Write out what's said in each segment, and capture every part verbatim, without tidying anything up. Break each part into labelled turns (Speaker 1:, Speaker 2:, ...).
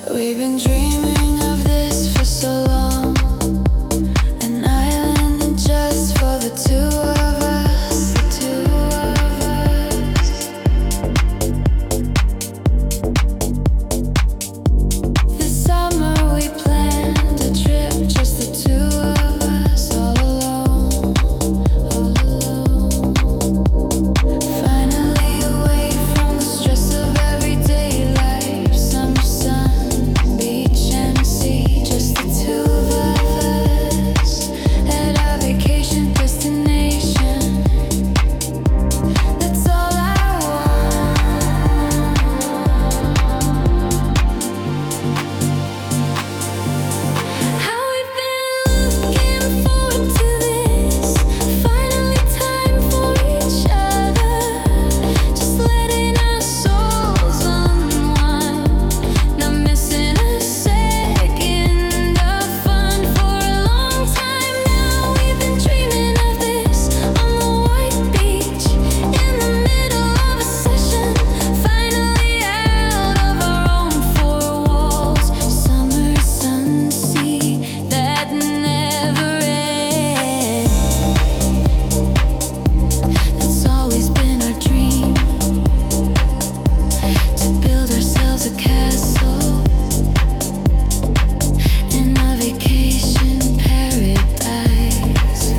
Speaker 1: We've been dreaming of this for so long. An island just for the two of us, the two of us. This summer we planned a trip, just the two of us, all alone, all alone. Finally away from the stress of everyday life, summer sun, beach and sea, just the two of us at our vacation destination. That's all I want. How we've been looking forward to this. Finally time for each other. Just letting our souls unwind. Not missing a second of fun for a long time now. We've been dreaming of this on the white beach in the middle of a session. Finally out of our own four walls. Summer sun, sea that never ends. That's always been our dream, to build ourselves a castle in a vacation paradise.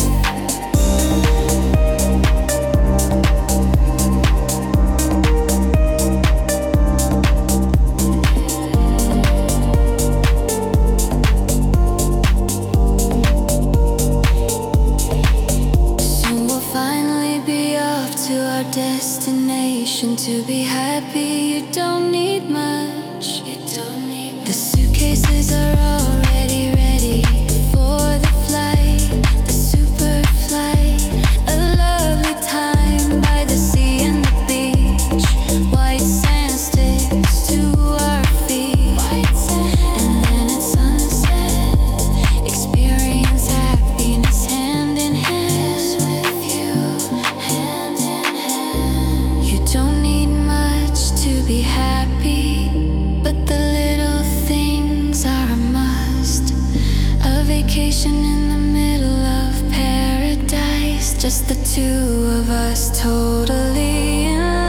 Speaker 1: Soon we'll finally be off to our destination. To be happy, you don't need much. You don't need much. The suitcases are already ready for the flight, the super flight. A lovely time by the sea and the beach. White sand sticks to our feet. And then at sunset, experience happiness hand in hand with you, hand in hand. You don't need much to be happy, but the little things are a must. A vacation in the middle of paradise, just the two of us, totally in love.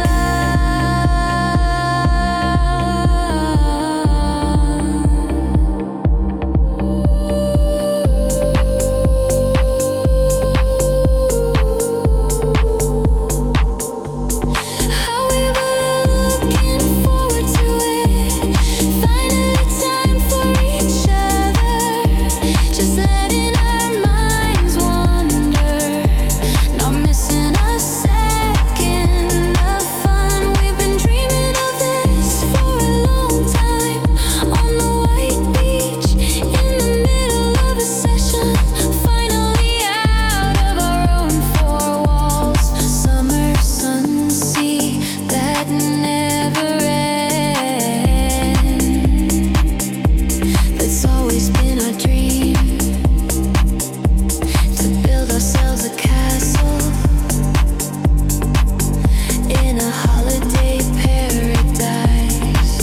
Speaker 1: How we were looking forward to it. Finally time for each other. Just letting our minds wander. Not missing a second of fun. We've been dreaming of this for a long time. On the white beach in the middle of a session. Finally out of our own four walls. Summer sun, sea that never ends. That's always been our dream, to build ourselves a castle in a holiday paradise.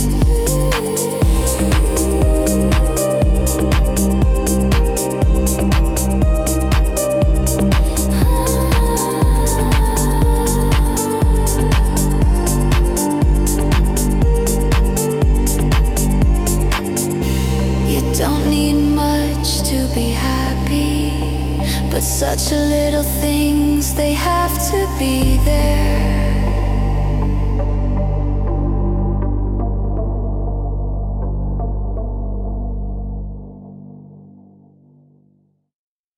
Speaker 1: You don't need much to be happy, but such a little things, they have to be there.